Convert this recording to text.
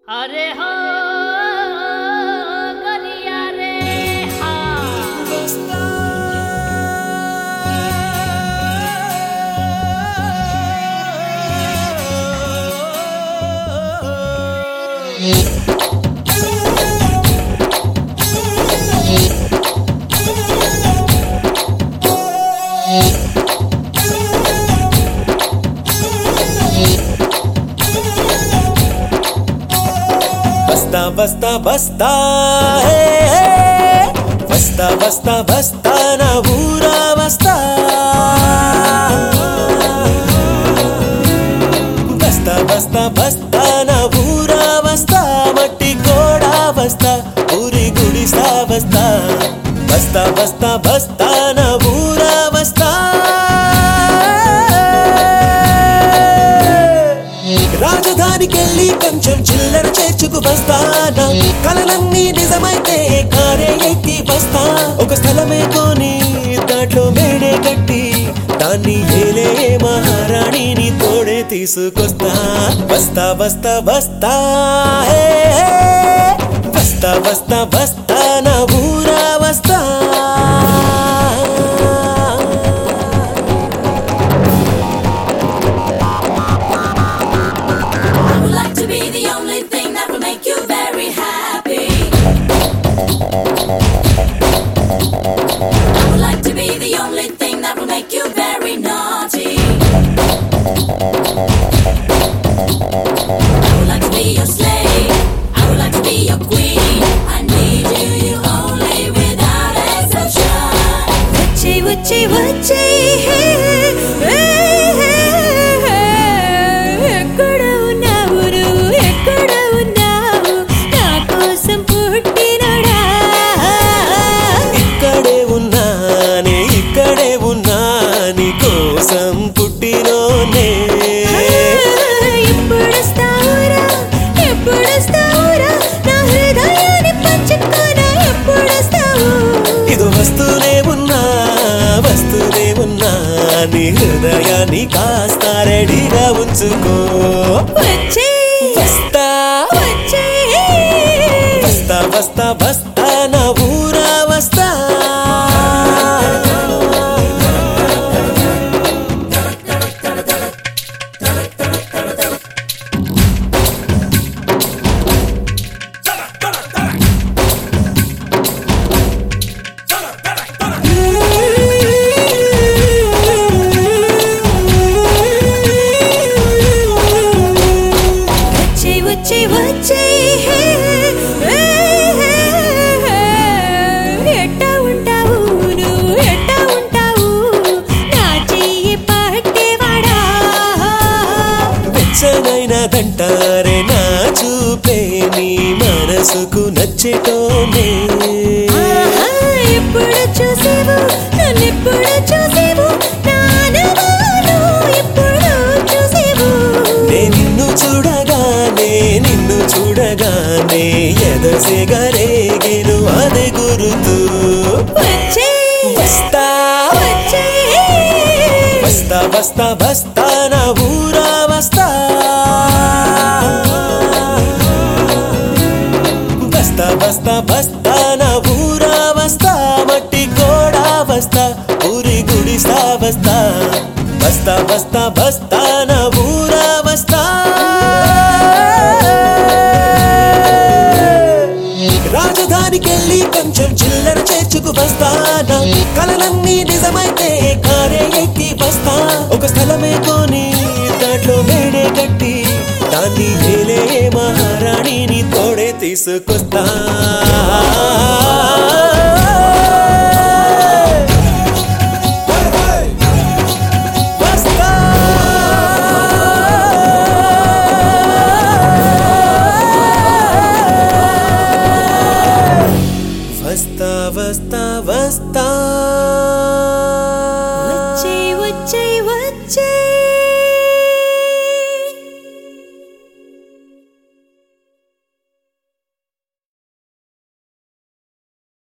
अरे हो गरिया रे बस्ता बस्ता हे बस्ता बस्ता बस्ता ना ऊरा बस्ता बस्ता बस्ता बस्ता ना ऊरा बस्ता मट्टी कोड़ा बस्ता पूरी गुड़िसा बस्ता बस्ता बस्ता बस्ता ना ऊरा बस्ता రాజధానికెళ్ళి కొంచెం చిల్లర చేర్చుకు వస్తానా కలలన్నీ నిజమైతే కారే ఎక్కి వస్తా ఒక స్థలమే కొని దాంట్లో మేడే కట్టి దాన్ని ఏలే మహారాణిని తోడే తీసుకొస్తా బస్తా బస్తా బస్తా హే బస్తా బస్తా బస్తా నా ఊరా వస్తా నీ హృదయాన్ని కాస్త రెడీగా ఉంచుకో బస్తా బస్తా బస్తా బస్తా నా ఊరా వస్తా దంటారే నా చూపే నీ మనసుకు నచ్చేటోనే ఎప్పుడు చూసేవు నన్నెప్పుడు చూసేవు ఎప్పుడు చూసేవు నిన్ను చూడగానే ఎదసెగరేగెను అదే గురుతు బస్తా బస్తా బస్తా బస్తా నా ఊరా వస్తా బస్తా బస్తా బస్తా నా ఊరా వస్తా మట్టి కోడా బస్తా పూరి గుడిసా బస్తా బస్తా బస్తా బస్తా నా ఊరా వస్తా రాజధానికెళ్ళి కొంచెం చిల్లర చేర్చుకు వస్తానా కలలన్నీ నిజమైతే కారే ఎక్కి వస్తా ఒక స్థలమే కొని దాంట్లో మేడే కట్టి దాన్ని ఏలే మహారాణిని తోడే తీసుకొస్తా